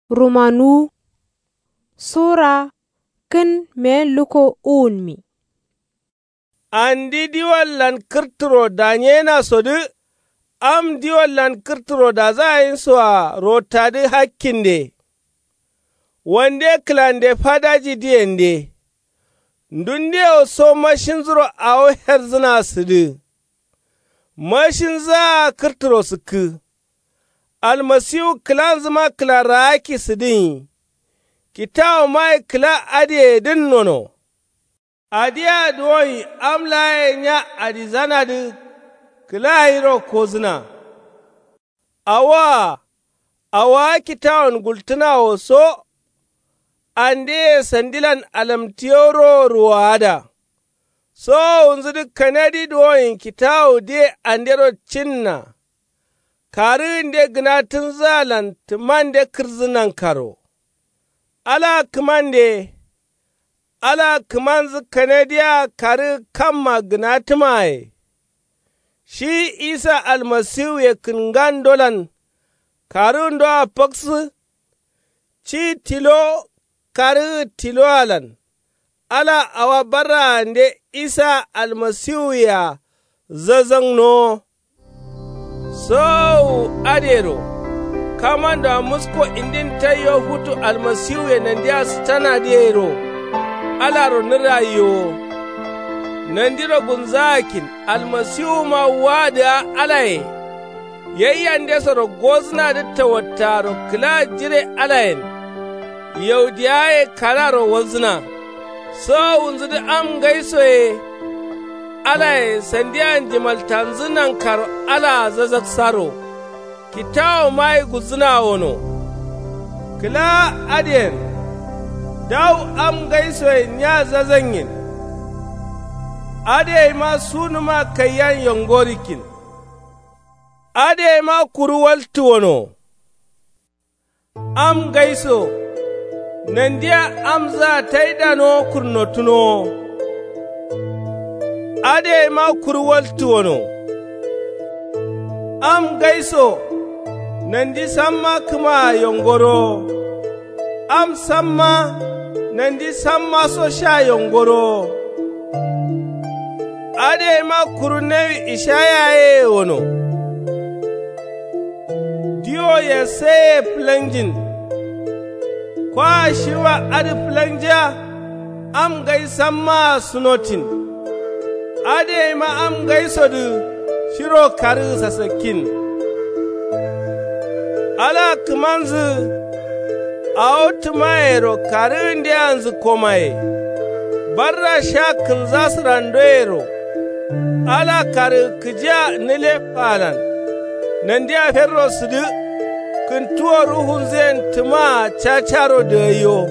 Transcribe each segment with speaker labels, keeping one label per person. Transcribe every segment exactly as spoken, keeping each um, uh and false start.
Speaker 1: Rumanu Sura kin me luko unmi.
Speaker 2: Andi diwallan kirtiro da nyena sodu, am diwallan kirtiro da za yin so a rotadi hakkinde, wande klande fadaji diyende, ndunde o so mashin zuro awo herzina sudu, mashin za kirtiro suku, almasiu klan zama kla raki sudin, kitawo mai kla adiye din nono. Adiya doyi amlaye nya adi zanadu kila hiro kozuna. Awa, awa kitawon gultuna oso, ande sandilan alamtiyoro ruwada. So unzudu kanadi doyin kitawo de andero cinna, kari inde gnatin zalan tumande kirzinan karo. Ala kumande, ala kumanzu kanadiya kari kama gnatimaye. Shi Isa almasihu ya kingan dolan, kari ndo a paksu, ci tilo kari tilo alan. Ala awa barra ande Isa almasihu ya zazang no. So adero, kamanda musko indin tayo hutu almasihu ya nandiya stana diero. Alaro nirayo, nandiro gunzakin almasihu ma wada alaye, yayyan desoro gozna da tawattaro kila jire alayen, yaudiyaye kararo wazna, so unzudu am gaisoye, alaye sandiyan jimal tanzunan karo ala zazak saro, kitawo mai guzna wono, kila adiyen, daw am gaisoye nya zazanyin, ade ma sunu ma kayan yongorikin, ade ma kuruwal tuwono, am gaiso, nandiya am za taidano kurnotuno, ade ma kuruwal tuwono, am gaiso, nandi samma kuma yongoro, am samma, nandi samma so sha yongoro, ade ma kurunewi ishayaye wono, diyo ya seye planjin, kwa shiwa adi planja, am gai samma sunotin, ade ma am gai sodu shiro kari sasakin, ala kumanzu, autumayero kari ndi anzu komaye, barra shakin zasu randoyero, ala kari kija nile palan, nandiya ferro sudu, kuntuwa ruhun zen tuma chacharo dayo.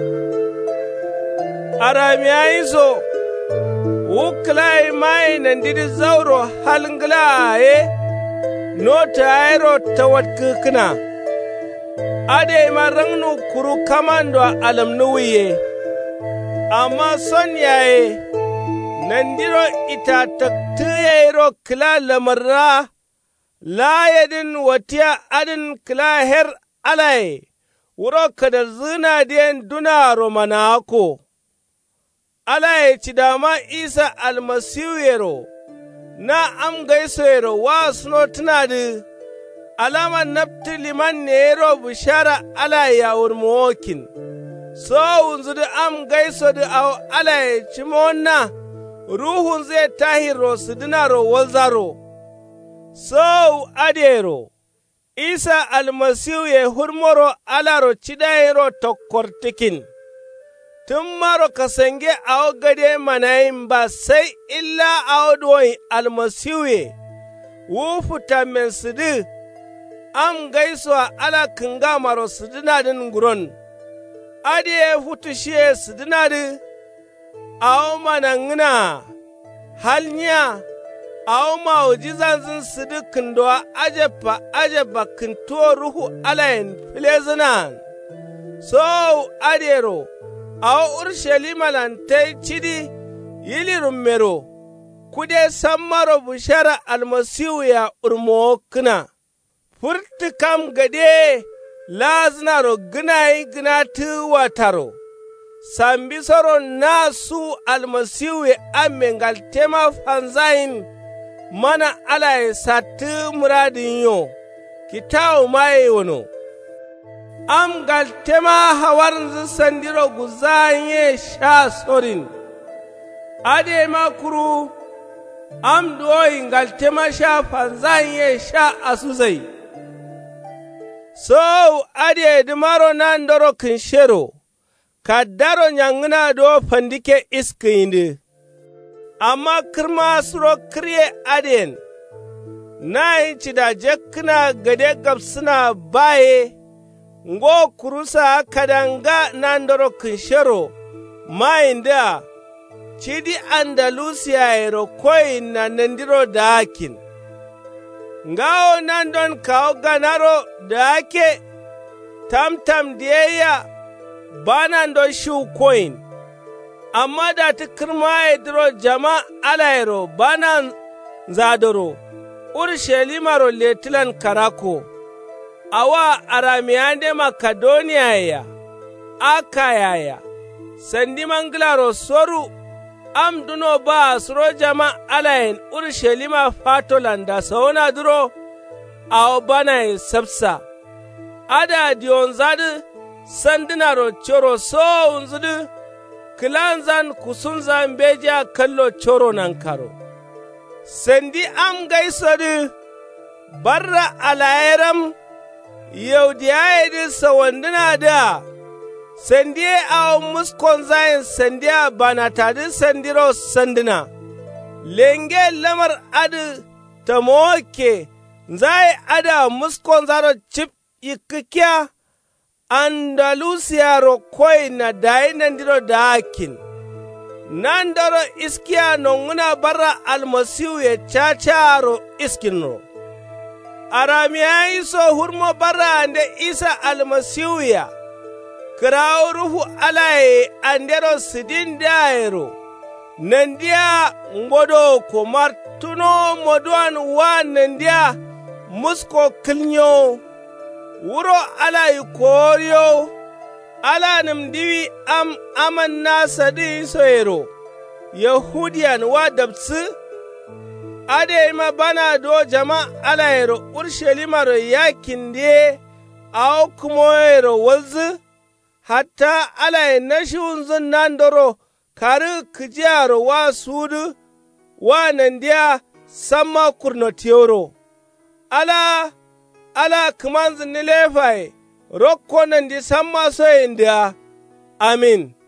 Speaker 2: Aramiya iso, wuklai mai nandidi zauro halinglaye, nota aero tawat kukuna. Ade ma rangnu kuru kamando alam nuwiye, amma son yaye, nandiro ita taktuyero kila lamarra, layadin watiya adin kila her alaye, wuro kada zina diyan duna romanako. Alaye cidama Isa almasiyero, na am gaisoyero wa suno tunadi, alama nafti liman nero bishara ala ya urmokin, so unzudu am gaiso du au ala ya chimona, ruhun zai tahiro sudinaro walzaro, so adero, Isa almasihu ya hurmoro alaro chidayero tokkortikin, tummaro kasange au gade manayin ba sai illa au doyin almasihu ya, wufuta men sudu, am gaisuwa ala kinga maro sidinadin guron, adiye futushiye sidinadi, awo manangina, halnya, awo mawujizanzin sidi kindowa ajepa ajepa kintuwa ruhu alayin filezinan. So adiyero, awo urshelima lantai chidi yili rummero, kude sammaro bushara almasihu ya urmo kina. Furti kam gade la zinaro ginai ginatu wataro, sambi soro nasu almasihu amengal tema fanzain mana alaye satu muradin yo, kitawu mai wono. Am gal tema hawarin sandiro guzanye sha sorin, ade makuru am doyin gal tema sha fanzanye sha asuzai. So ade dimaro nan doro kinshero, kadaro nyanguna do pandike iskinde. Amma kirma suro kriye aden, na inci da jekna gade gabsuna baye, ngo kurusa kadanga nandoro kinshero, mainda, chidi Andalusia ero koi na nandiro dakin. Ngao nandon kao ganaro dake, tam tam diya, banando shu koin. Amma da ta kirma edro jama alairo banan zadoro, Urshelimaro letilan karako, awa aramiyande Makedonia ya, Akaya ya, sandi manglaro soru, amduno ba asro jama alayin Urshelima fatolanda sauna duro, awa bana sabsa, ada diyon zadu, sandinaro choro so unzudu, kilanzan kusunzan beja kallo choro nan karo. Sendi am gaisadu barra alayeram yau diya edi sawandina da sendi a muskon zayin sendi a banatadin sendiro sandina. Lenge lamar adu tamoke zai ada muskon zaro chip ikikia Andalusia ro koi na dai nandiro dakin. Nandaro iskia nonguna barra almasiu ye chacharo iskinro. Aramia iso hurmo barra ande isa almasiu ya. Kirao ruhu alaye andero sidin daero. Nandia ngodo komar tuno moduan wa nandia musko kilnyo. Wuro ala yi koriyo, ala nimdiwi am aman nasa di soyero, Yahudiyan wa dabsi, ade ma bana do jama ala yero Urshelimaro yakin de a kumoyero walzi, hatta ala yi nashi unzun nandoro kari kijiyaro wa sudu wa nandiya sama kurnotiyoro. Ala ala kumanzin nilefai, rokko nan di samma so inda, amin.